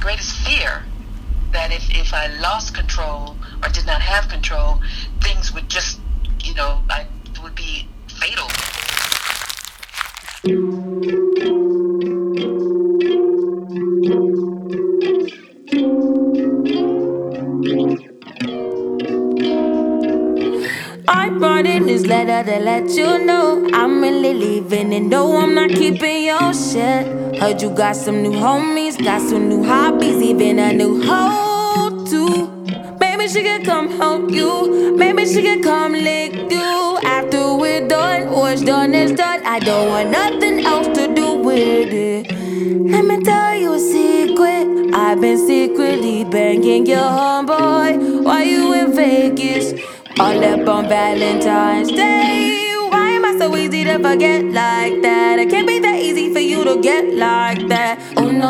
greatest fear that if I lost control or did not have control, things would just, it would be fatal. I brought in this letter to let you know I'm really leaving, and no, I'm not keeping your shit. Heard you got some new homies, got some new hobbies, even a new hoe too. Maybe she can come help you, maybe she can come lick you. After we're done, what's done is done. I don't want nothing else to do with it. Let me tell you a secret, I've been secretly banging your homeboy while you in Vegas, all up on Valentine's Day. Why am I so easy to forget like that? It can't be that easy for you to get like that. Oh no.